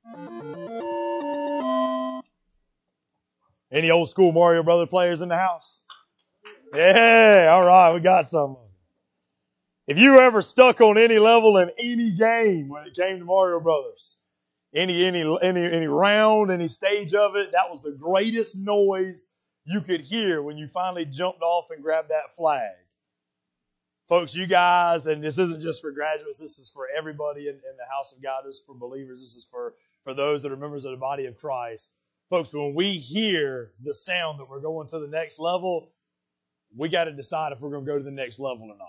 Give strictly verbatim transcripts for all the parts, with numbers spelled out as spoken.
Any old school Mario Brother players in the house? Yeah, all right, we got some. If you were ever stuck on any level in any game when it came to Mario Brothers, any any any any round, any stage of it, that was the greatest noise you could hear when you finally jumped off and grabbed that flag. Folks, you guys, and this isn't just for graduates, this is for everybody in, in the house of God, this is for believers, this is for, for those that are members of the body of Christ. Folks, when we hear the sound that we're going to the next level, we got to decide if we're going to go to the next level or not.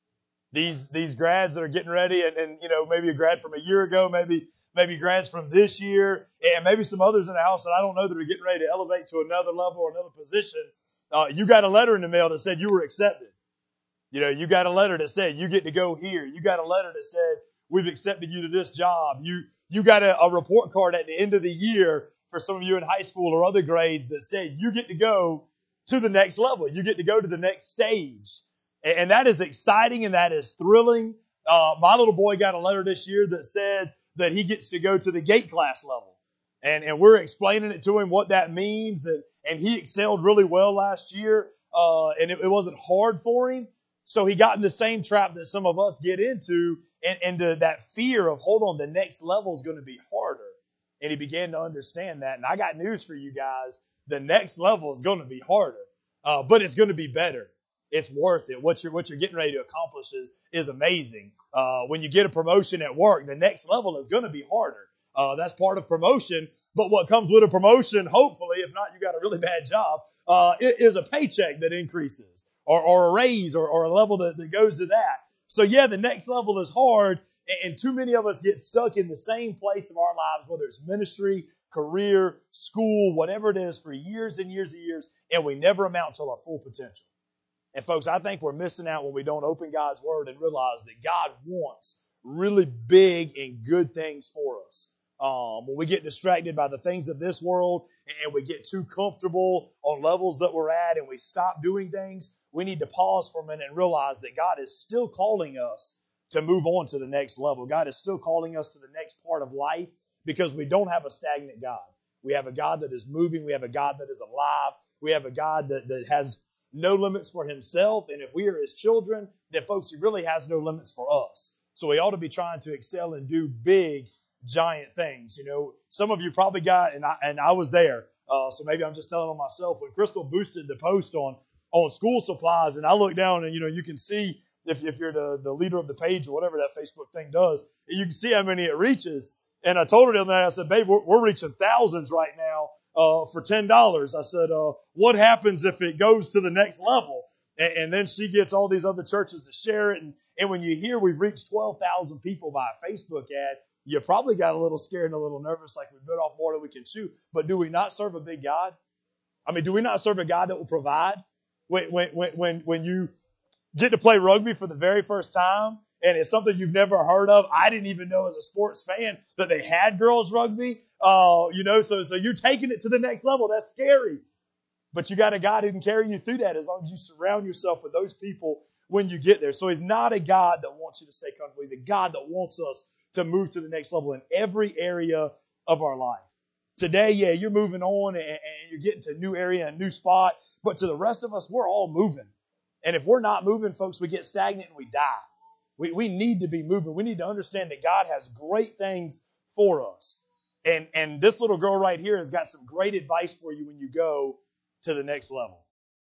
These these grads that are getting ready, and, and you know, maybe a grad from a year ago, maybe maybe grads from this year, and maybe some others in the house that I don't know that are getting ready to elevate to another level or another position. Uh, you got a letter in the mail that said you were accepted. You know, you got a letter that said you get to go here. You got a letter that said we've accepted you to this job. You you got a, a report card at the end of the year for some of you in high school or other grades that said you get to go to the next level. You get to go to the next stage. And, and that is exciting and that is thrilling. Uh, my little boy got a letter this year that said that he gets to go to the gate class level. And, and we're explaining it to him what that means. And, and he excelled really well last year. Uh, and it, it wasn't hard for him. So he got in the same trap that some of us get into, and into that fear of, hold on, the next level is going to be harder. And he began to understand that. And I got news for you guys. The next level is going to be harder, uh, but it's going to be better. It's worth it. What you're, what you're getting ready to accomplish is, is amazing. Uh, when you get a promotion at work, the next level is going to be harder. Uh, that's part of promotion. But what comes with a promotion, hopefully, if not, you got a really bad job, uh, is a paycheck that increases. Or, or a raise or, or a level that, that goes to that. So yeah, the next level is hard, and, and too many of us get stuck in the same place of our lives, whether it's ministry, career, school, whatever it is, for years and years and years, and we never amount to our full potential. And folks, I think we're missing out when we don't open God's Word and realize that God wants really big and good things for us. Um, when we get distracted by the things of this world and we get too comfortable on levels that we're at and we stop doing things, we need to pause for a minute and realize that God is still calling us to move on to the next level. God is still calling us to the next part of life because we don't have a stagnant God. We have a God that is moving. We have a God that is alive. We have a God that, that has no limits for himself. And if we are his children, then folks, he really has no limits for us. So we ought to be trying to excel and do big, giant things. You know, some of you probably got, and I, and I was there, uh, so maybe I'm just telling on myself, when Crystal boosted the post on, on school supplies, and I look down and, you know, you can see, if, if you're the, the leader of the page or whatever that Facebook thing does, you can see how many it reaches. And I told her the other night, I said, babe, we're, we're reaching thousands right now uh, for ten dollars. I said, uh, what happens if it goes to the next level? And, and then she gets all these other churches to share it. And, and when you hear we've reached twelve thousand people by a Facebook ad, you probably got a little scared and a little nervous, like we bit off more than we can chew. But do we not serve a big God? I mean, do we not serve a God that will provide? When, when, when, when you get to play rugby for the very first time, and it's something you've never heard of. I didn't even know as a sports fan that they had girls rugby. Uh, you know, so, so you're taking it to the next level. That's scary. But you got a God who can carry you through that as long as you surround yourself with those people when you get there. So he's not a God that wants you to stay comfortable. He's a God that wants us to move to the next level in every area of our life. Today, yeah, you're moving on and, and you're getting to a new area, a new spot. But to the rest of us, we're all moving. And if we're not moving, folks, we get stagnant and we die. We, we need to be moving. We need to understand that God has great things for us. And, and this little girl right here has got some great advice for you when you go to the next level.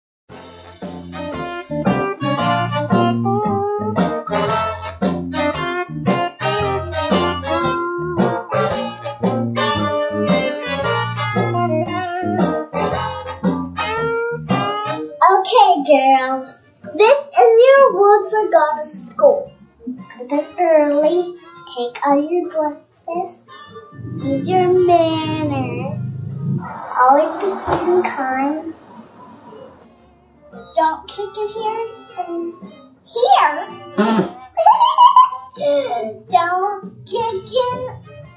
Okay, girls. This is your word for God to school. Go to bed early. Take out your breakfast. Use your manners. Always be sweet and kind. Don't kick in here and here. Don't kick in.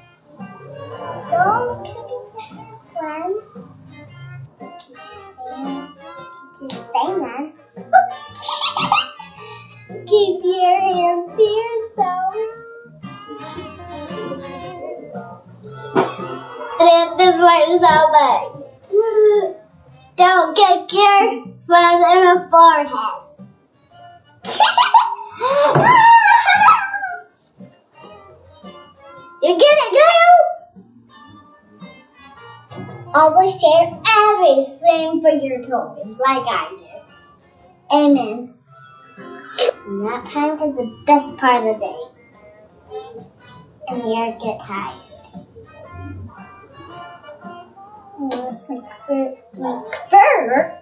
Don't kick in your friends. Keep you sane. Keep you sane. Keep your hands to yourself. right that way. Don't get your friend in the forehead. You get it, girls? Always share everything for your toys, like I did. Amen. And that time is the best part of the day. And you get tired. Oh, it's like fur. Like fur?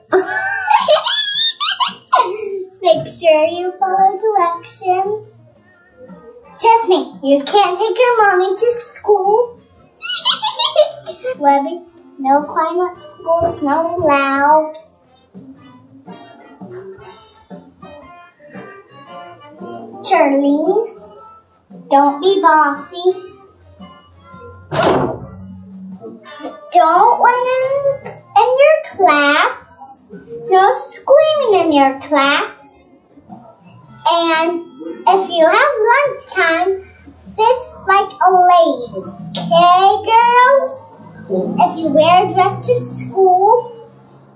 Make sure you follow directions. Tiffany, you can't take your mommy to school. Webby, no climb at school, it's not allowed. Charlene, don't be bossy. Don't run in, in your class. No screaming in your class. And if you have lunchtime, sit like a lady. Okay, girls? If you wear a dress to school,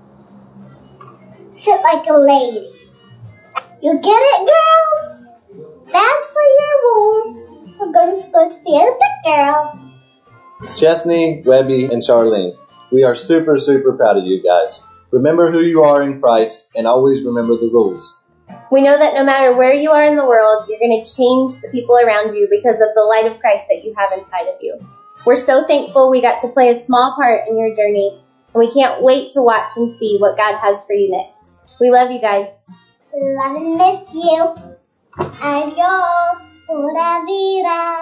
sit like a lady. You get it, girls? That's for your rules. We're going to school to be a good girl. Chesney, Webby, and Charlene, we are super, super proud of you guys. Remember who you are in Christ and always remember the rules. We know that no matter where you are in the world, you're going to change the people around you because of the light of Christ that you have inside of you. We're so thankful we got to play a small part in your journey, and we can't wait to watch and see what God has for you next. We love you guys. Love and miss you. Adios, pura vida.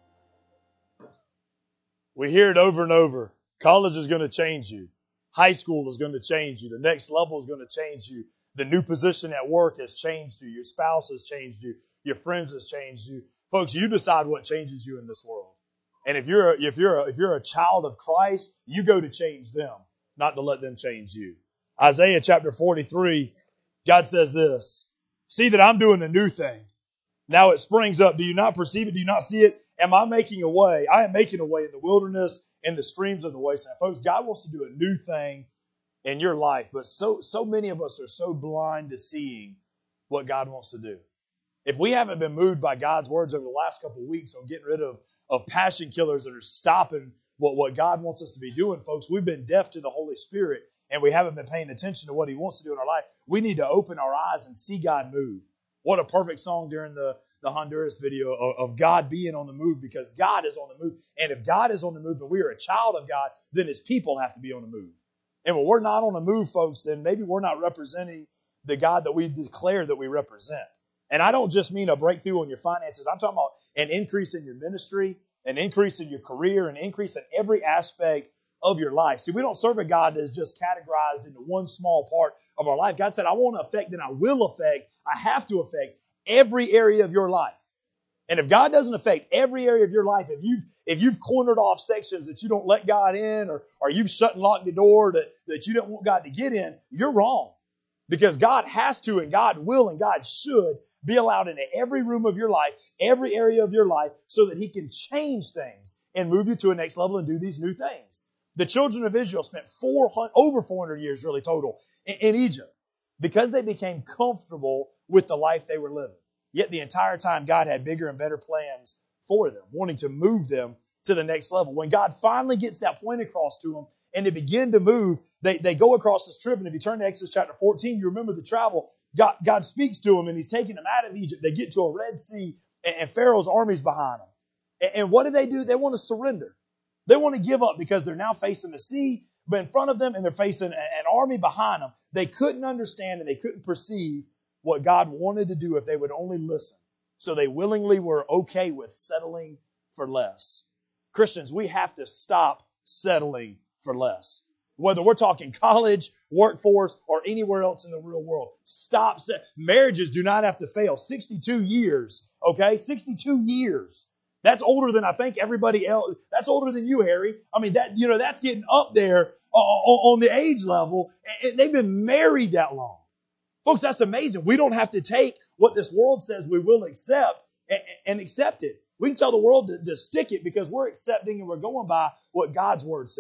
We hear it over and over. College is going to change you. High school is going to change you. The next level is going to change you. The new position at work has changed you. Your spouse has changed you. Your friends has changed you. Folks, you decide what changes you in this world. And if you're a, if you're a, if you're a child of Christ, you go to change them, not to let them change you. Isaiah chapter forty-three, God says this, see that I'm doing a new thing. Now it springs up. Do you not perceive it? Do you not see it? Am I making a way? I am making a way in the wilderness, in the streams of the wasteland. Folks, God wants to do a new thing in your life, but so so many of us are so blind to seeing what God wants to do. If we haven't been moved by God's words over the last couple of weeks on getting rid of, of passion killers that are stopping what, what God wants us to be doing, folks, we've been deaf to the Holy Spirit and we haven't been paying attention to what He wants to do in our life. We need to open our eyes and see God move. What a perfect song during the, the Honduras video of, of God being on the move, because God is on the move. And if God is on the move and we are a child of God, then His people have to be on the move. And when we're not on the move, folks, then maybe we're not representing the God that we declare that we represent. And I don't just mean a breakthrough on your finances. I'm talking about an increase in your ministry, an increase in your career, an increase in every aspect of your life. See, we don't serve a God that's just categorized into one small part of our life. God said, I want to affect and I will affect, I have to affect every area of your life. And if God doesn't affect every area of your life, if you've if you've cornered off sections that you don't let God in, or, or you've shut and locked the door that, that you don't want God to get in, you're wrong. Because God has to and God will and God should be allowed into every room of your life, every area of your life, so that He can change things and move you to a next level and do these new things. The children of Israel spent four hundred, over four hundred years really total in, in Egypt because they became comfortable with the life they were living. Yet the entire time God had bigger and better plans for them, wanting to move them to the next level. When God finally gets that point across to them and they begin to move, they, they go across this trip. And if you turn to Exodus chapter fourteen, you remember the travel. God, God speaks to them and He's taking them out of Egypt. They get to a Red Sea and, and Pharaoh's army's behind them. And, and what do they do? They want to surrender. They want to give up because they're now facing the sea in front of them and they're facing an army behind them. They couldn't understand and they couldn't perceive what God wanted to do if they would only listen. So they willingly were okay with settling for less. Christians, we have to stop settling for less. Whether we're talking college, workforce, or anywhere else in the real world. Stop. Se- Marriages do not have to fail. sixty-two years, okay? sixty-two years. That's older than I think everybody else. That's older than you, Harry. I mean, that you know, that's getting up there on the age level. And they've been married that long. Folks, that's amazing. We don't have to take what this world says we will accept and, and accept it. We can tell the world to, to stick it because we're accepting and we're going by what God's Word says.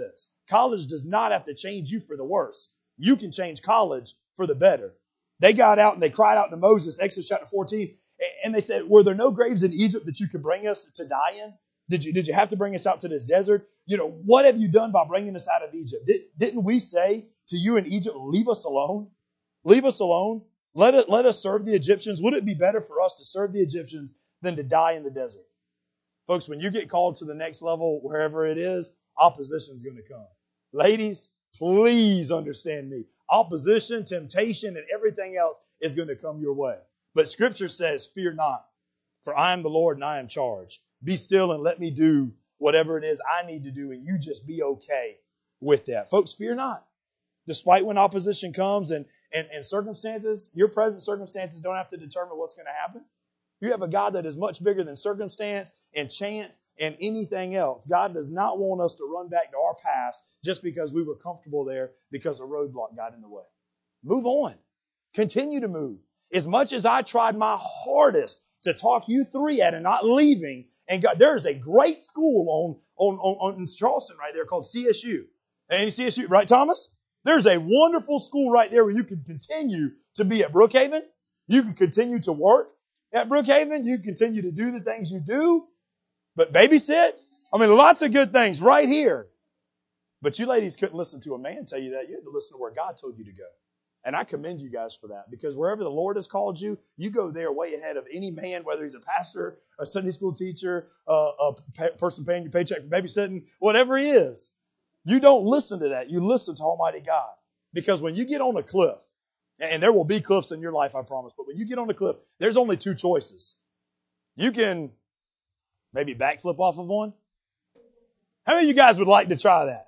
College does not have to change you for the worse. You can change college for the better. They got out and they cried out to Moses, Exodus chapter fourteen, and they said, were there no graves in Egypt that you could bring us to die in? Did you, did you have to bring us out to this desert? You know, what have you done by bringing us out of Egypt? Did, didn't we say to you in Egypt, leave us alone? Leave us alone. Let it, let us serve the Egyptians. Would it be better for us to serve the Egyptians than to die in the desert? Folks, when you get called to the next level, wherever it is, opposition is going to come. Ladies, please understand me. Opposition, temptation, and everything else is going to come your way. But Scripture says, fear not, for I am the Lord and I am charged. Be still and let me do whatever it is I need to do, and you just be okay with that. Folks, fear not. Despite when opposition comes and, and, and circumstances, your present circumstances don't have to determine what's going to happen. You have a God that is much bigger than circumstance and chance and anything else. God does not want us to run back to our past just because we were comfortable there because a roadblock got in the way. Move on. Continue to move. As much as I tried my hardest to talk you through it and not leaving, and God, there's a great school on, on, on, on in Charleston right there called C S U. And C S U, right, Thomas? There's a wonderful school right there where you can continue to be at Brookhaven. You can continue to work at Brookhaven. You can continue to do the things you do, but babysit. I mean, lots of good things right here. But you ladies couldn't listen to a man tell you that. You had to listen to where God told you to go. And I commend you guys for that, because wherever the Lord has called you, you go there way ahead of any man, whether he's a pastor, a Sunday school teacher, uh, a pe- person paying your paycheck for babysitting, whatever he is. You don't listen to that. You listen to Almighty God. Because when you get on a cliff, and there will be cliffs in your life, I promise, but when you get on a cliff, there's only two choices. You can maybe backflip off of one. How many of you guys would like to try that?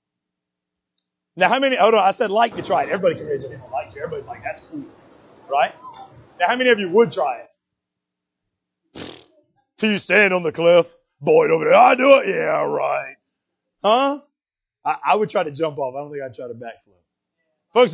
Now, how many, hold on, I said like to try it. Everybody can raise their hand and like to. Everybody's like, that's cool. Right? Now, how many of you would try it? Till you stand on the cliff. Boyd over there, I do it. Yeah, right. Huh? I, I would try to jump off. I don't think I'd try to backflip. Folks,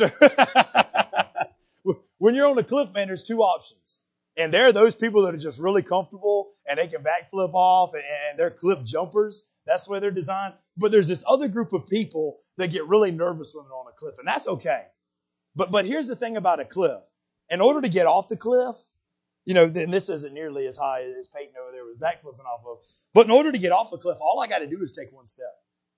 when you're on the cliff, man, there's two options. And there are those people that are just really comfortable and they can backflip off and, and they're cliff jumpers. That's the way they're designed. But there's this other group of people that get really nervous when they're on a cliff, and that's okay. But but here's the thing about a cliff. In order to get off the cliff, you know, then this isn't nearly as high as Peyton over there was backflipping off of. But in order to get off a cliff, all I got to do is take one step.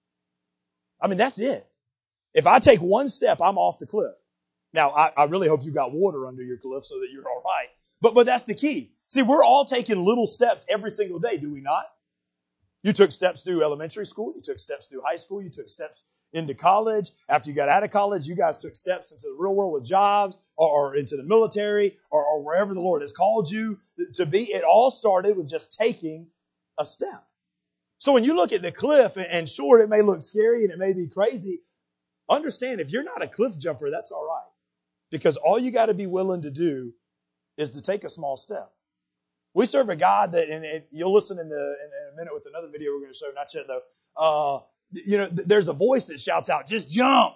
I mean, that's it. If I take one step, I'm off the cliff. Now, I, I really hope you got water under your cliff so that you're all right. But but that's the key. See, we're all taking little steps every single day, do we not? You took steps through elementary school. You took steps through high school. You took steps into college. After you got out of college, you guys took steps into the real world with jobs or, or into the military or, or wherever the Lord has called you to be. It all started with just taking a step. So when you look at the cliff, and, and sure, it may look scary and it may be crazy, understand if you're not a cliff jumper, that's all right. Because all you got to be willing to do is to take a small step. We serve a God that, and it, you'll listen in, the, in, in a minute with another video we're going to show, not yet though. Uh, you know, th- there's a voice that shouts out, just jump.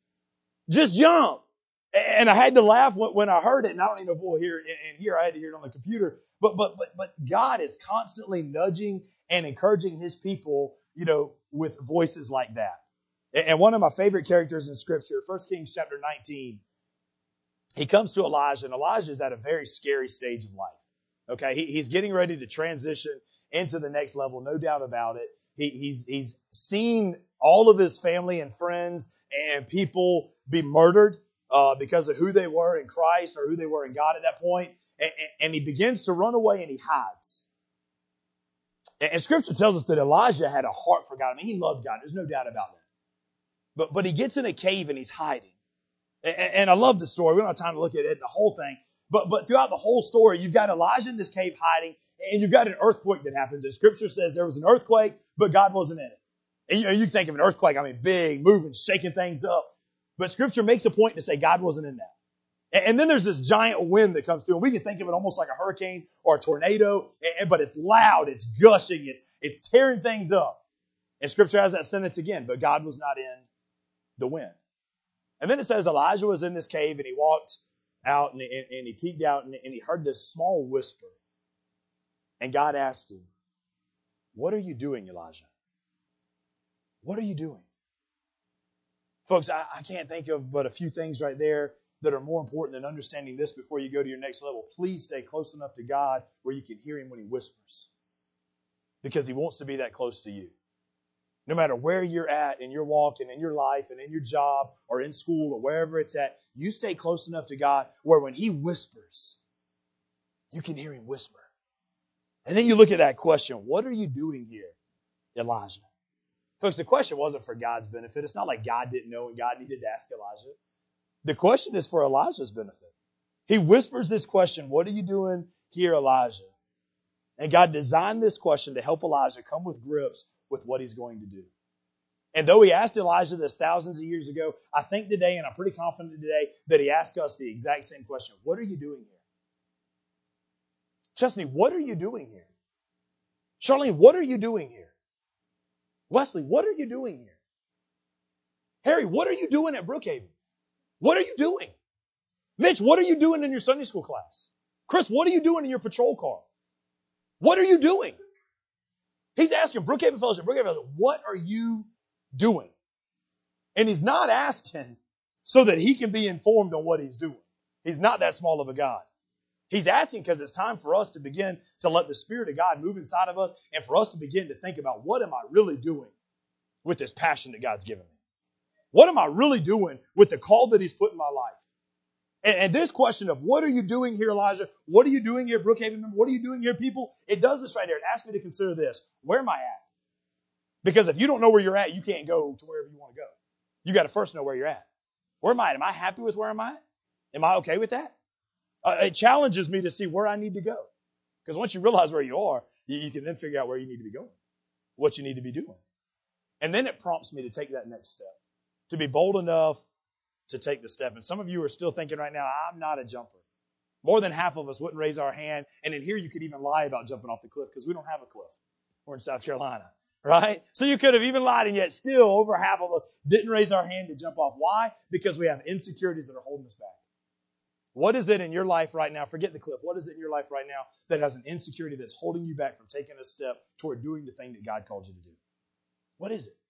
Just jump. And I had to laugh when, when I heard it, and I don't even know if we'll hear it in here. I had to hear it on the computer. But, but, but, but God is constantly nudging and encouraging His people, you know, with voices like that. And, and one of my favorite characters in Scripture, First Kings chapter nineteen, he comes to Elijah, and Elijah is at a very scary stage of life. Okay, he, he's getting ready to transition into the next level, no doubt about it. He, he's he's seen all of his family and friends and people be murdered uh, because of who they were in Christ or who they were in God at that point. And, and he begins to run away and he hides. And, and Scripture tells us that Elijah had a heart for God. I mean, he loved God. There's no doubt about that. But but he gets in a cave and he's hiding. And, and I love the story. We don't have time to look at it, the whole thing. But but throughout the whole story, you've got Elijah in this cave hiding, and you've got an earthquake that happens. And Scripture says there was an earthquake, but God wasn't in it. And you know, you think of an earthquake, I mean, big, moving, shaking things up. But Scripture makes a point to say God wasn't in that. And, and then there's this giant wind that comes through, and we can think of it almost like a hurricane or a tornado, and, but it's loud, it's gushing, it's it's tearing things up. And Scripture has that sentence again, but God was not in the wind. And then it says Elijah was in this cave, and he walked out and, and, and he peeked out and, and he heard this small whisper. And God asked him, "What are you doing, Elijah? What are you doing?" Folks, I, I can't think of but a few things right there that are more important than understanding this before you go to your next level. Please stay close enough to God where you can hear Him when He whispers. Because He wants to be that close to you. No matter where you're at in your walk and in your life and in your job or in school or wherever it's at, you stay close enough to God where when He whispers, you can hear Him whisper. And then you look at that question, what are you doing here, Elijah? Folks, the question wasn't for God's benefit. It's not like God didn't know and God needed to ask Elijah. The question is for Elijah's benefit. He whispers this question, what are you doing here, Elijah? And God designed this question to help Elijah come with grips with what He's going to do. And though He asked Elijah this thousands of years ago, I think today, and I'm pretty confident today, that He asked us the exact same question. What are you doing here? Chesney, what are you doing here? Charlene, what are you doing here? Wesley, what are you doing here? Harry, what are you doing at Brookhaven? What are you doing? Mitch, what are you doing in your Sunday school class? Chris, what are you doing in your patrol car? What are you doing? He's asking Brookhaven Fellowship, Brookhaven Fellowship, what are you doing? And He's not asking so that he can be informed on what he's doing. He's not that small of a God. He's asking because it's time for us to begin to let the Spirit of God move inside of us and for us to begin to think about what am I really doing with this passion that God's given me? What am I really doing with the call that He's put in my life? And, and this question of what are you doing here, Elijah? What are you doing here, Brookhaven? What are you doing here, people? It does this right there. It asks me to consider this. Where am I at? Because if you don't know where you're at, you can't go to wherever you want to go. You got to first know where you're at. Where am I at? Am I happy with where I'm at? Am I okay with that? Uh, it challenges me to see where I need to go. Because once you realize where you are, you, you can then figure out where you need to be going, what you need to be doing. And then it prompts me to take that next step, to be bold enough to take the step. And some of you are still thinking right now, I'm not a jumper. More than half of us wouldn't raise our hand. And in here, you could even lie about jumping off the cliff because we don't have a cliff. We're in South Carolina, right? So you could have even lied, and yet still over half of us didn't raise our hand to jump off. Why? Because we have insecurities that are holding us back. What is it in your life right now? Forget the cliff. What is it in your life right now that has an insecurity that's holding you back from taking a step toward doing the thing that God called you to do? What is it?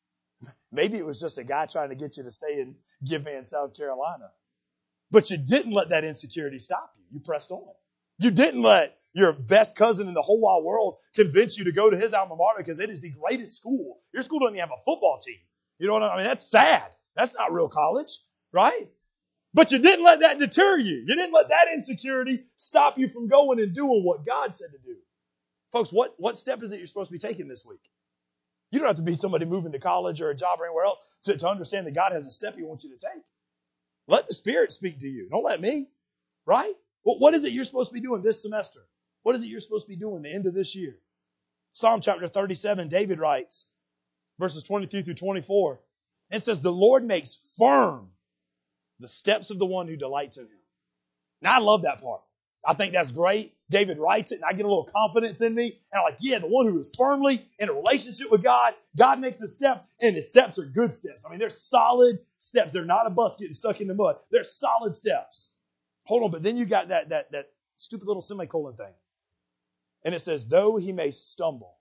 Maybe it was just a guy trying to get you to stay in Giveon, South Carolina. But you didn't let that insecurity stop you. You pressed on. You didn't let your best cousin in the whole wide world convince you to go to his alma mater because it is the greatest school. Your school doesn't even have a football team. You know what I mean? That's sad. That's not real college, right? But you didn't let that deter you. You didn't let that insecurity stop you from going and doing what God said to do. Folks, what, what step is it you're supposed to be taking this week? You don't have to be somebody moving to college or a job or anywhere else to, to understand that God has a step He wants you to take. Let the Spirit speak to you. Don't let me, right? Well, what is it you're supposed to be doing this semester? What is it you're supposed to be doing the end of this year? Psalm chapter thirty-seven, David writes, verses twenty-two through twenty-four, it says, the Lord makes firm the steps of the one who delights in Him. Now, I love that part. I think that's great. David writes it, and I get a little confidence in me. And I'm like, yeah, the one who is firmly in a relationship with God, God makes the steps, and the steps are good steps. I mean, they're solid steps. They're not a bus getting stuck in the mud. They're solid steps. Hold on, but then you got that, that, that stupid little semicolon thing. And it says, though he may stumble.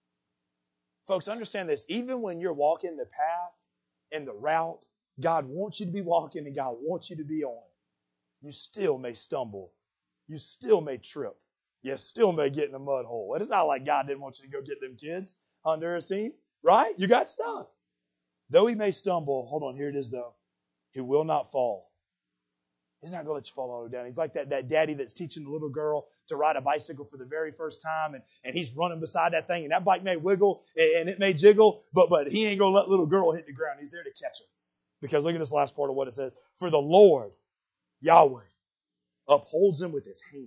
Folks, understand this. Even when you're walking the path and the route God wants you to be walking and God wants you to be on, you still may stumble. You still may trip. You still may get in a mud hole. And it's not like God didn't want you to go get them kids on his team, right? You got stuck. Though he may stumble, hold on, here it is though, he will not fall. He's not going to let you fall all the way down. He's like that, that daddy that's teaching the little girl to ride a bicycle for the very first time, and, and he's running beside that thing, and that bike may wiggle, and, and it may jiggle, but, but he ain't going to let little girl hit the ground. He's there to catch her. Because look at this last part of what it says. For the Lord, Yahweh, upholds him with His hand.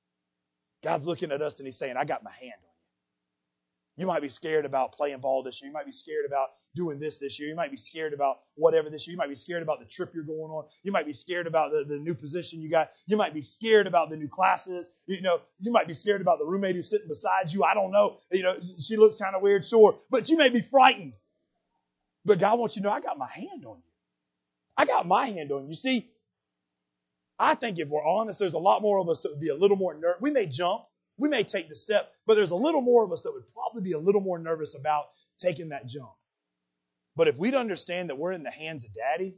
God's looking at us and He's saying, I got my hand on you. You might be scared about playing ball this year. You might be scared about doing this this year. You might be scared about whatever this year. You might be scared about the trip you're going on. You might be scared about the, the new position you got. You might be scared about the new classes. You know, you might be scared about the roommate who's sitting beside you. I don't know. You know, she looks kind of weird, sure. But you may be frightened. But God wants you to know, I got my hand on you. I got my hand on you. See, I think if we're honest, there's a lot more of us that would be a little more nervous. We may jump. We may take the step. But there's a little more of us that would probably be a little more nervous about taking that jump. But if we'd understand that we're in the hands of Daddy,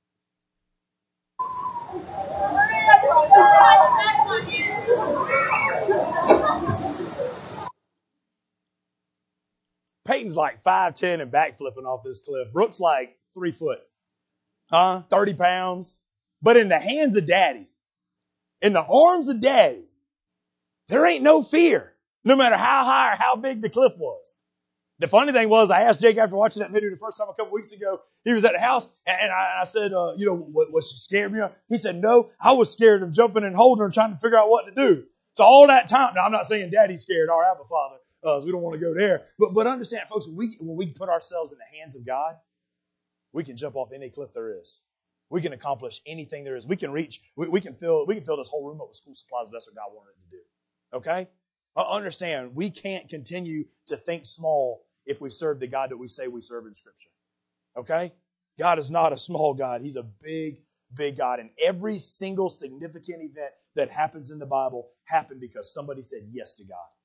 Peyton's like five ten and backflipping off this cliff. Brooke's like three foot. Huh? thirty pounds. But in the hands of Daddy, in the arms of Daddy, there ain't no fear, no matter how high or how big the cliff was. The funny thing was, I asked Jake after watching that video the first time a couple weeks ago. He was at the house, and I, I said, uh, you know, what, was she scared me? He said, no, I was scared of jumping and holding her and trying to figure out what to do. So all that time, now I'm not saying Daddy's scared, our Abba Father, uh, so we don't want to go there. But but understand, folks, when we, when we put ourselves in the hands of God, we can jump off any cliff there is. We can accomplish anything there is. We can reach, we, we can fill, we can fill this whole room up with school supplies if that's what God wanted to do. Okay? Understand, we can't continue to think small if we serve the God that we say we serve in Scripture. Okay? God is not a small God. He's a big, big God. And every single significant event that happens in the Bible happened because somebody said yes to God.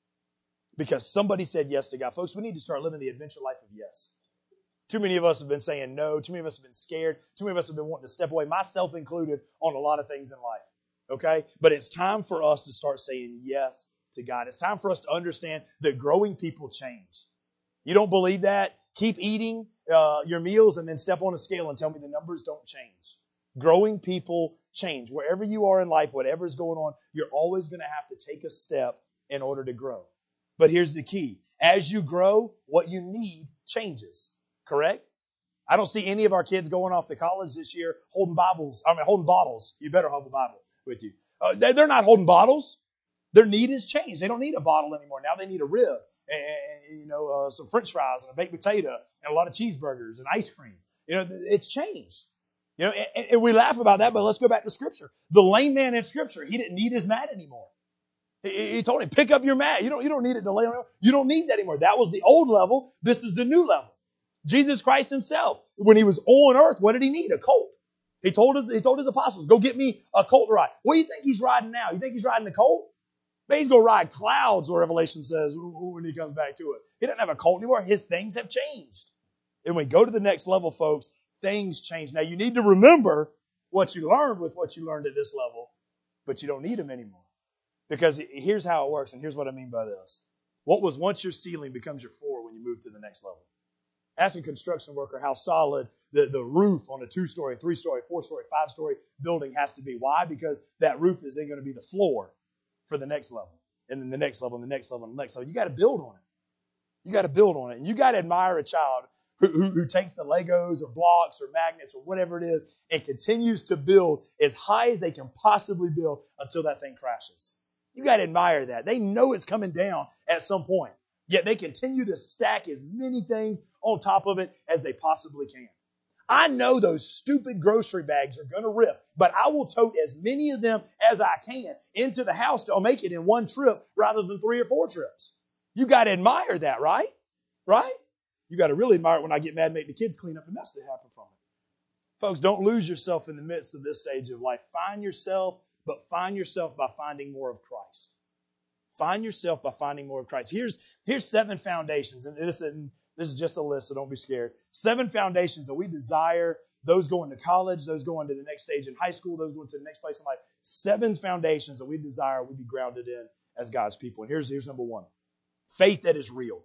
Because somebody said yes to God. Folks, we need to start living the adventure life of yes. Too many of us have been saying no. Too many of us have been scared. Too many of us have been wanting to step away, myself included, on a lot of things in life. Okay? But it's time for us to start saying yes to God. It's time for us to understand that growing people change. You don't believe that? Keep eating uh, your meals and then step on a scale and tell me the numbers don't change. Growing people change. Wherever you are in life, whatever is going on, you're always going to have to take a step in order to grow. But here's the key. As you grow, what you need changes. Correct? I don't see any of our kids going off to college this year holding Bibles. I mean, holding bottles. You better hold a Bible with you. Uh, they're not holding bottles. Their need has changed. They don't need a bottle anymore. Now they need a rib and, and you know, uh, some French fries and a baked potato and a lot of cheeseburgers and ice cream. You know, it's changed. You know, and, and we laugh about that, but let's go back to Scripture. The lame man in Scripture, he didn't need his mat anymore. He, he told him, pick up your mat. You don't, you don't need it to lay on. You don't need that anymore. That was the old level. This is the new level. Jesus Christ himself, when he was on earth, what did he need? A colt. He told us, he told his apostles, go get me a colt to ride. What do you think he's riding now? You think he's riding the colt? But he's going to ride clouds, what Revelation says when he comes back to us. He doesn't have a colt anymore. His things have changed. And when we go to the next level, folks, things change. Now, you need to remember what you learned with what you learned at this level, but you don't need them anymore. Because here's how it works, and here's what I mean by this. What was once your ceiling becomes your floor when you move to the next level. Ask a construction worker how solid the, the roof on a two-story, three-story, four-story, five-story building has to be. Why? Because that roof is then going to be the floor for the next level, and then the next level, and the next level, and the next level. You got to build on it. You got to build on it. And you got to admire a child who, who, who takes the Legos or blocks or magnets or whatever it is and continues to build as high as they can possibly build until that thing crashes. You got to admire that. They know it's coming down at some point, yet they continue to stack as many things on top of it as they possibly can. I know those stupid grocery bags are going to rip, but I will tote as many of them as I can into the house to make it in one trip rather than three or four trips. You got to admire that, right? Right? You got to really admire it when I get mad and make the kids clean up the mess that happened from it. Folks, don't lose yourself in the midst of this stage of life. Find yourself, but find yourself by finding more of Christ. Find yourself by finding more of Christ. Here's, here's seven foundations, and this isn't This is just a list, so don't be scared. Seven foundations that we desire, those going to college, those going to the next stage in high school, those going to the next place in life. Seven foundations that we desire we be grounded in as God's people. And here's, here's number one. Faith that is real.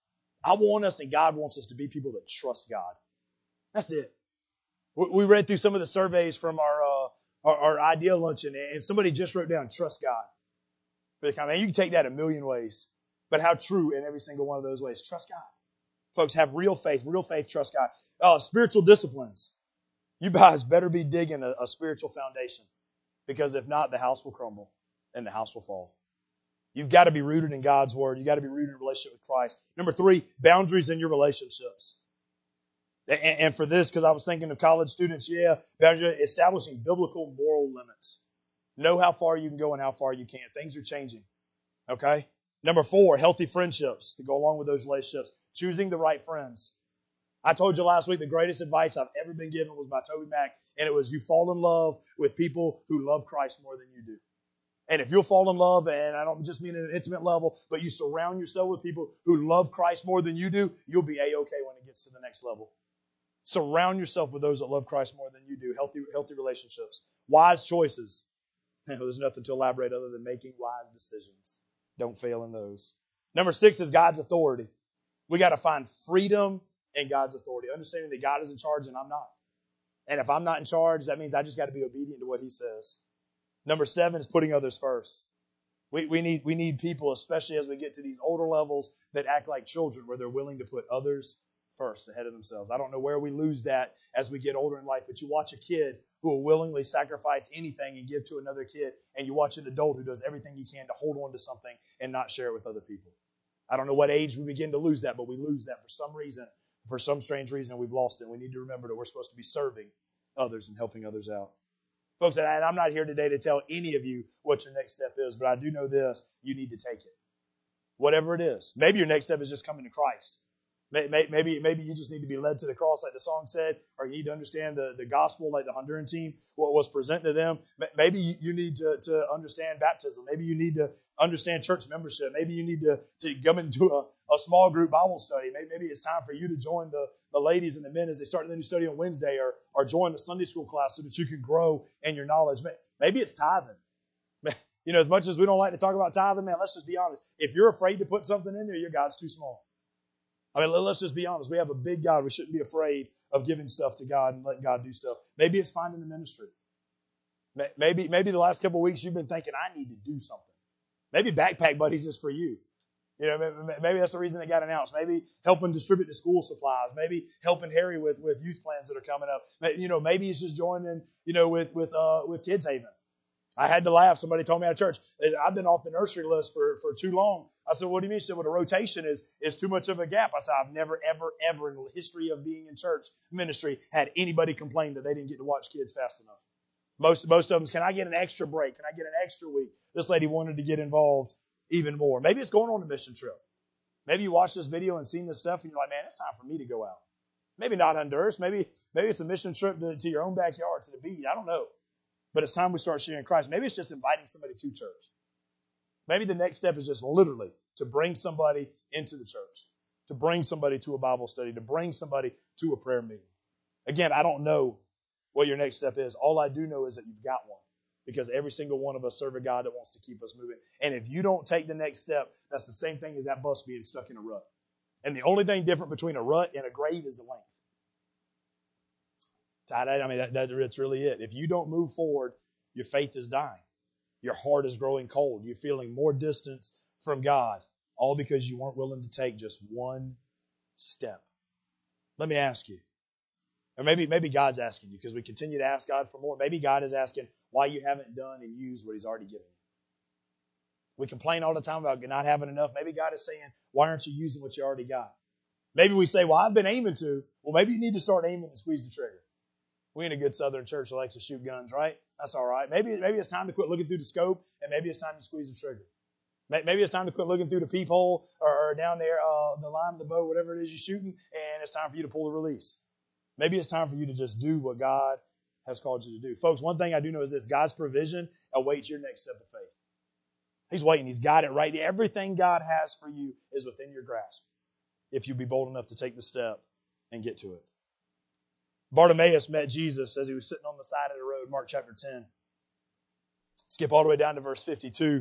I want us and God wants us to be people that trust God. That's it. We read through some of the surveys from our, uh, our, our Idea Luncheon, and somebody just wrote down, trust God. Man, you can take that a million ways. But how true in every single one of those ways? Trust God. Folks, have real faith. Real faith, trust God. Uh, spiritual disciplines. You guys better be digging a, a spiritual foundation. Because if not, the house will crumble and the house will fall. You've got to be rooted in God's Word. You've got to be rooted in a relationship with Christ. Number three, boundaries in your relationships. And, and for this, because I was thinking of college students, yeah, boundaries, establishing biblical moral limits. Know how far you can go and how far you can't. Things are changing. Okay? Number four, healthy friendships to go along with those relationships. Choosing the right friends. I told you last week the greatest advice I've ever been given was by Toby Mack, and it was you fall in love with people who love Christ more than you do. And if you'll fall in love, and I don't just mean at an intimate level, but you surround yourself with people who love Christ more than you do, you'll be A-okay when it gets to the next level. Surround yourself with those that love Christ more than you do. Healthy, healthy relationships. Wise choices. There's nothing to elaborate other than making wise decisions. Don't fail in those. Number six is God's authority. We got to find freedom in God's authority. Understanding that God is in charge and I'm not. And if I'm not in charge, that means I just got to be obedient to what He says. Number seven is putting others first. We, we need, we need people, especially as we get to these older levels, that act like children, where they're willing to put others first ahead of themselves. I don't know where we lose that as we get older in life, but you watch a kid who will willingly sacrifice anything and give to another kid, and you watch an adult who does everything he can to hold on to something and not share it with other people. I don't know what age we begin to lose that, but we lose that for some reason. For some strange reason, we've lost it. We need to remember that we're supposed to be serving others and helping others out. Folks, and I'm not here today to tell any of you what your next step is, but I do know this: you need to take it. Whatever it is. Maybe your next step is just coming to Christ. Maybe, maybe you just need to be led to the cross like the song said, or you need to understand the, the gospel like the Honduran team, what was presented to them. Maybe you need to, to understand baptism. Maybe you need to understand church membership. Maybe you need to, to come into a, a small group Bible study. Maybe, maybe it's time for you to join the, the ladies and the men as they start the new study on Wednesday, or, or join the Sunday school class so that you can grow in your knowledge. Maybe it's tithing. You know, as much as we don't like to talk about tithing, man, let's just be honest. If you're afraid to put something in there, your God's too small. I mean, let's just be honest. We have a big God. We shouldn't be afraid of giving stuff to God and letting God do stuff. Maybe it's finding the ministry. Maybe, maybe the last couple of weeks you've been thinking, I need to do something. Maybe Backpack Buddies is for you. You know, maybe, maybe that's the reason it got announced. Maybe helping distribute the school supplies. Maybe helping Harry with, with youth plans that are coming up. You know, maybe it's just joining, you know, with, with, uh, with Kids Haven. I had to laugh. Somebody told me at church, I've been off the nursery list for, for too long. I said, what do you mean? She said, well, the rotation is, is too much of a gap. I said, I've never, ever, ever in the history of being in church ministry had anybody complain that they didn't get to watch kids fast enough. Most, most of them, can I get an extra break? Can I get an extra week? This lady wanted to get involved even more. Maybe it's going on a mission trip. Maybe you watch this video and seen this stuff and you're like, man, it's time for me to go out. Maybe not Honduras. Maybe, maybe it's a mission trip to, to your own backyard, to the beach. I don't know. But it's time we start sharing Christ. Maybe it's just inviting somebody to church. Maybe the next step is just literally to bring somebody into the church, to bring somebody to a Bible study, to bring somebody to a prayer meeting. Again, I don't know what your next step is. All I do know is that you've got one, because every single one of us serve a God that wants to keep us moving. And if you don't take the next step, that's the same thing as that bus being stuck in a rut. And the only thing different between a rut and a grave is the length. I mean, that, that, that's really it. If you don't move forward, your faith is dying. Your heart is growing cold. You're feeling more distance from God, all because you weren't willing to take just one step. Let me ask you, or maybe maybe God's asking you, because we continue to ask God for more. Maybe God is asking why you haven't done and used what He's already given you. We complain all the time about not having enough. Maybe God is saying, why aren't you using what you already got? Maybe we say, well, I've been aiming to. Well, maybe you need to start aiming and squeeze the trigger. We in a good Southern church that likes to shoot guns, right? That's all right. Maybe maybe it's time to quit looking through the scope, and maybe it's time to squeeze the trigger. Maybe it's time to quit looking through the peephole or, or down there, uh, the line of the bow, whatever it is you're shooting, and it's time for you to pull the release. Maybe it's time for you to just do what God has called you to do. Folks, one thing I do know is this: God's provision awaits your next step of faith. He's waiting. He's got it right. Everything God has for you is within your grasp, if you be bold enough to take the step and get to it. Bartimaeus met Jesus as he was sitting on the side of the road, Mark chapter ten. Skip all the way down to verse fifty-two.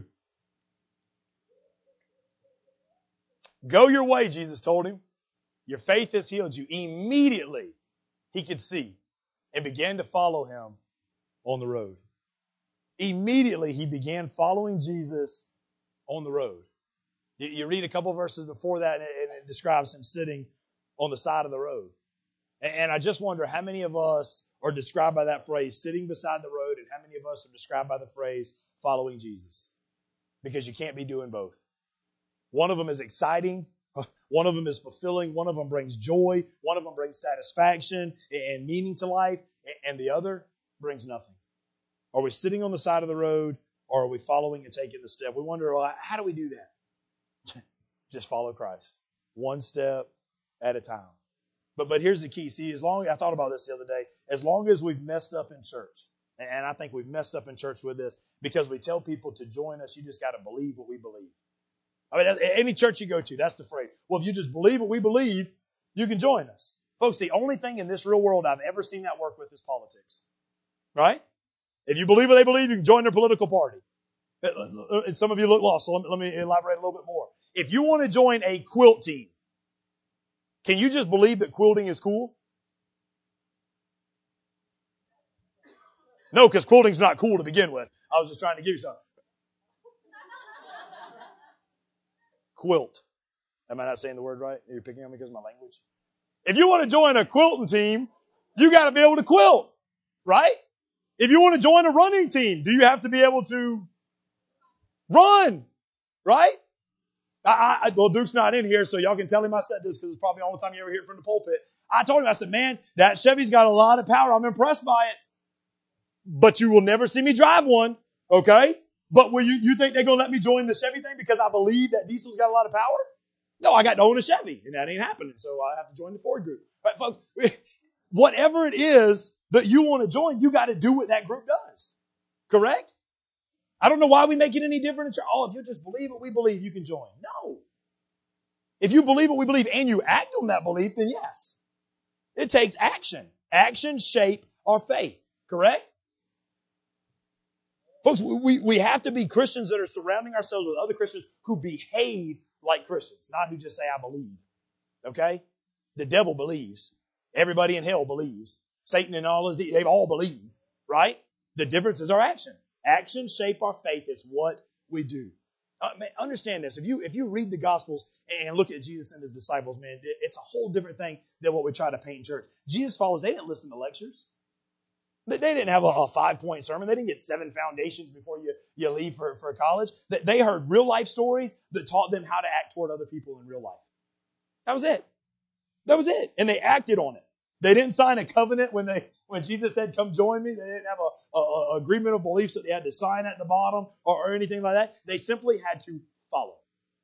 Go your way, Jesus told him. Your faith has healed you. Immediately he could see and began to follow him on the road. Immediately he began following Jesus on the road. You read a couple verses before that and it describes him sitting on the side of the road. And I just wonder how many of us are described by that phrase, sitting beside the road, and how many of us are described by the phrase, following Jesus. Because you can't be doing both. One of them is exciting. One of them is fulfilling. One of them brings joy. One of them brings satisfaction and meaning to life. And the other brings nothing. Are we sitting on the side of the road, or are we following and taking the step? We wonder, well, how do we do that? Just follow Christ. One step at a time. But but here's the key. See, as long I thought about this the other day, as long as we've messed up in church, And I think we've messed up in church with this because we tell people to join us. You just got to believe what we believe. I mean, any church you go to, that's the phrase. Well, if you just believe what we believe, you can join us. Folks, the only thing in this real world I've ever seen that work with is politics. Right? If you believe what they believe, you can join their political party. And some of you look lost, so let me, let me elaborate a little bit more. If you want to join a quilt team, can you just believe that quilting is cool? No, because quilting's not cool to begin with. I was just trying to give you something. Quilt. Am I not saying the word right? Are you picking on me because of my language? If you want to join a quilting team, you got to be able to quilt, right? If you want to join a running team, do you have to be able to run, right? I, I, well, Duke's not in here, so y'all can tell him I said this because it's probably the only time you ever hear it from the pulpit. I told him, I said, man, that Chevy's got a lot of power. I'm impressed by it. But you will never see me drive one, okay? But will you, you think they're going to let me join the Chevy thing because I believe that diesel's got a lot of power? No, I got to own a Chevy, and that ain't happening, so I have to join the Ford group. Right, folks? Whatever it is that you want to join, you got to do what that group does. Correct? I don't know why we make it any different in church. Oh, if you just believe what we believe, you can join. No. If you believe what we believe and you act on that belief, then yes. It takes action. Actions shape our faith. Correct? Folks, we, we have to be Christians that are surrounding ourselves with other Christians who behave like Christians, not who just say, I believe. Okay? The devil believes. Everybody in hell believes. Satan and all his, they all believe. Right? The difference is our action. Actions shape our faith. It's what we do. Uh, man, understand this. If you if you read the Gospels and look at Jesus and his disciples, man, it, it's a whole different thing than what we try to paint in church. Jesus' followers, they didn't listen to lectures. They, they didn't have a, a five-point sermon. They didn't get seven foundations before you, you leave for, for college. They, they heard real-life stories that taught them how to act toward other people in real life. That was it. That was it. And they acted on it. They didn't sign a covenant when they when Jesus said, come join me. They didn't have a, a, a agreement of beliefs that they had to sign at the bottom or, or anything like that. They simply had to follow.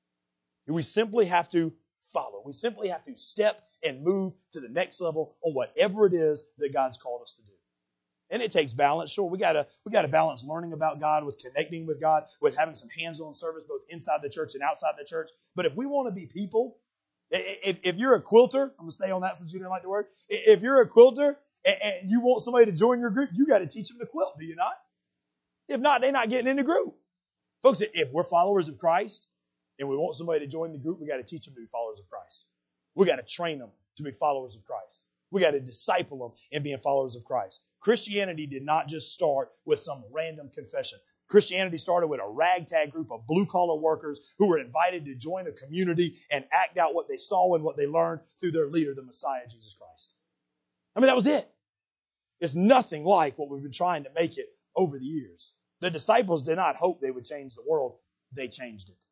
We simply have to follow. We simply have to step and move to the next level on whatever it is that God's called us to do. And it takes balance. Sure, we gotta we gotta balance learning about God with connecting with God, with having some hands-on service both inside the church and outside the church. But if we want to be people, if, if you're a quilter, I'm gonna stay on that since you didn't like the word. If you're a quilter and, and you want somebody to join your group, you got to teach them to quilt, do you not? If not, they're not getting in the group. Folks, if we're followers of Christ and we want somebody to join the group, we got to teach them to be followers of Christ. We got to train them to be followers of Christ. We got to disciple them in being followers of Christ. Christianity did not just start with some random confession. Christianity started with a ragtag group of blue-collar workers who were invited to join a community and act out what they saw and what they learned through their leader, the Messiah, Jesus Christ. I mean, that was it. It's nothing like what we've been trying to make it over the years. The disciples did not hope they would change the world. They changed it.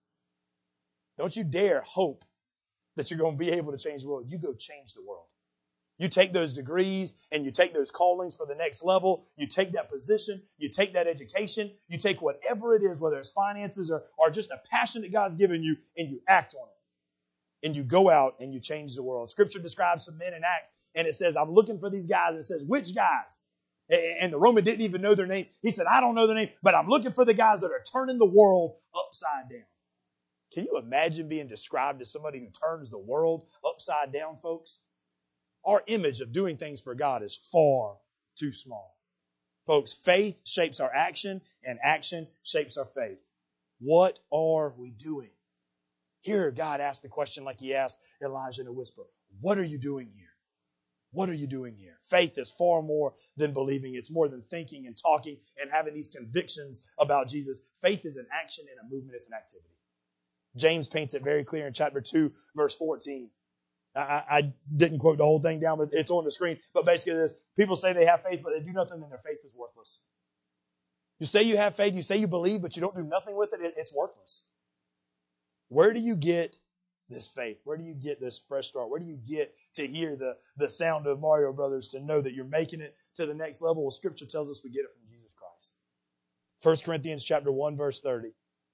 Don't you dare hope that you're going to be able to change the world. You go change the world. You take those degrees and you take those callings for the next level. You take that position. You take that education. You take whatever it is, whether it's finances or, or just a passion that God's given you, and you act on it. And you go out and you change the world. Scripture describes some men in Acts, and it says, I'm looking for these guys. It says, which guys? And the Roman didn't even know their name. He said, I don't know their name, but I'm looking for the guys that are turning the world upside down. Can you imagine being described as somebody who turns the world upside down, folks? Our image of doing things for God is far too small. Folks, faith shapes our action, and action shapes our faith. What are we doing? Here, God asked the question like he asked Elijah in a whisper. What are you doing here? What are you doing here? Faith is far more than believing. It's more than thinking and talking and having these convictions about Jesus. Faith is an action and a movement. It's an activity. James paints it very clear in chapter two, verse fourteen. I, I didn't quote the whole thing down, but it's on the screen. But basically this, people say they have faith, but they do nothing, then their faith is worthless. You say you have faith, you say you believe, but you don't do nothing with it, it it's worthless. Where do you get this faith? Where do you get this fresh start? Where do you get to hear the, the sound of Mario Brothers, to know that you're making it to the next level? Well, Scripture tells us we get it from Jesus Christ. First Corinthians chapter one, verse thirty.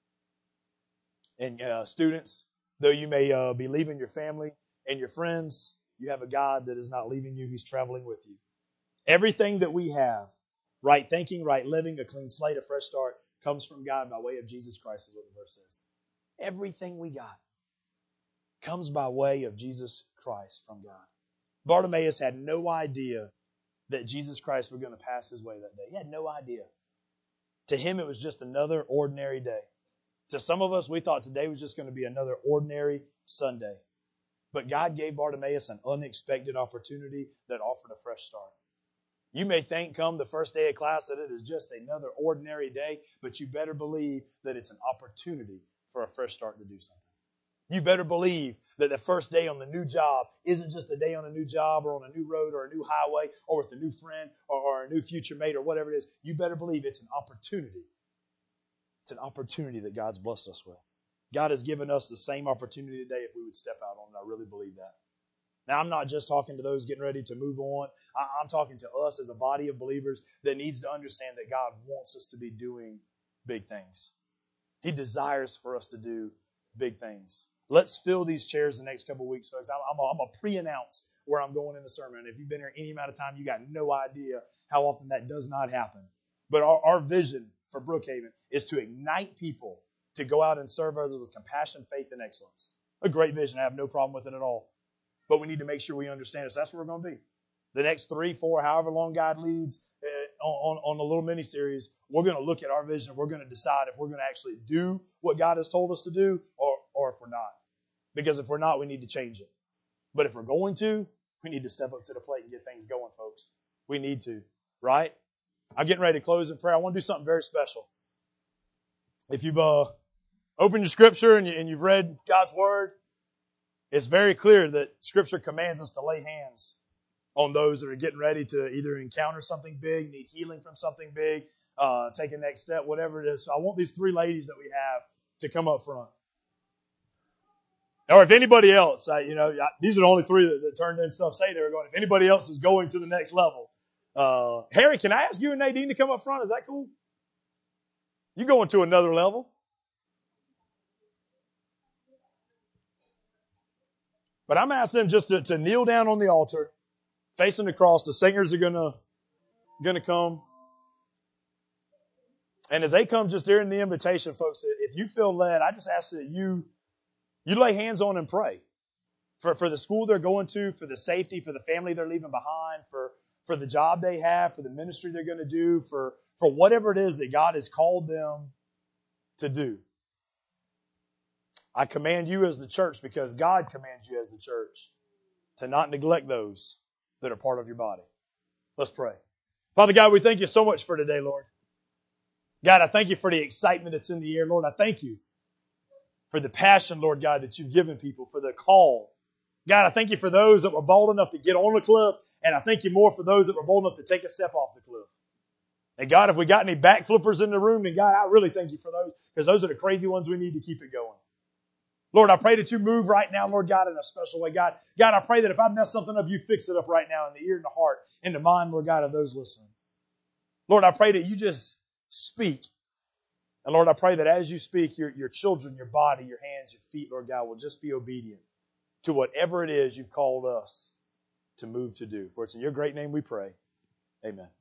And uh, students, though you may uh, be leaving your family and your friends, you have a God that is not leaving you. He's traveling with you. Everything that we have Right thinking, right living, a clean slate, a fresh start comes from God by way of Jesus Christ, is what the verse says. Everything we got comes by way of Jesus Christ from God. Bartimaeus had no idea that Jesus Christ was going to pass his way that day. He had no idea. To him, it was just another ordinary day. To some of us, we thought today was just going to be another ordinary Sunday. But God gave Bartimaeus an unexpected opportunity that offered a fresh start. You may think come the first day of class that it is just another ordinary day, but you better believe that it's an opportunity for a fresh start to do something. You better believe that the first day on the new job isn't just a day on a new job or on a new road or a new highway or with a new friend or, or a new future mate or whatever it is. You better believe it's an opportunity. It's an opportunity that God's blessed us with. God has given us the same opportunity today if we would step out on it. I really believe that. Now, I'm not just talking to those getting ready to move on. I'm talking to us as a body of believers that needs to understand that God wants us to be doing big things. He desires for us to do big things. Let's fill these chairs the next couple of weeks, folks. I'm, I'm going to pre-announce where I'm going in the sermon. And if you've been here any amount of time, you got no idea how often that does not happen. But our, our vision for Brookhaven is to ignite people to go out and serve others with compassion, faith, and excellence. A great vision. I have no problem with it at all. But we need to make sure we understand it. So that's where we're going to be. The next three, four, however long God leads uh, on, on a little mini-series, we're going to look at our vision. We're going to decide if we're going to actually do what God has told us to do or, or if we're not. Because if we're not, we need to change it. But if we're going to, we need to step up to the plate and get things going, folks. We need to, right? I'm getting ready to close in prayer. I want to do something very special. If you've uh, opened your scripture and, you, and you've read God's word, it's very clear that Scripture commands us to lay hands on those that are getting ready to either encounter something big, need healing from something big, uh, take a next step, whatever it is. So I want these three ladies that we have to come up front. Or if anybody else, I, you know, I, these are the only three that, that turned in stuff saying they were going. If anybody else is going to the next level, uh, Harry, can I ask you and Nadine to come up front? Is that cool? You going to another level? But I'm asking them just to, to kneel down on the altar, facing the cross. The singers are gonna gonna come, and as they come, just during the invitation, folks, if you feel led, I just ask that you you lay hands on and pray for for the school they're going to, for the safety, for the family they're leaving behind, for for the job they have, for the ministry they're going to do, for for whatever it is that God has called them to do. I command you as the church, because God commands you as the church, to not neglect those that are part of your body. Let's pray. Father God, we thank you so much for today, Lord. God, I thank you for the excitement that's in the air. Lord, I thank you for the passion, Lord God, that you've given people, for the call. God, I thank you for those that were bold enough to get on the cliff, and I thank you more for those that were bold enough to take a step off the cliff. And God, if we got any backflippers in the room, then God, I really thank you for those, because those are the crazy ones we need to keep it going. Lord, I pray that you move right now, Lord God, in a special way. God, God, I pray that if I mess something up, you fix it up right now in the ear and the heart, in the mind, Lord God, of those listening. Lord, I pray that you just speak. And Lord, I pray that as you speak, your, your children, your body, your hands, your feet, Lord God, will just be obedient to whatever it is you've called us to move to do. For it's in your great name we pray. Amen.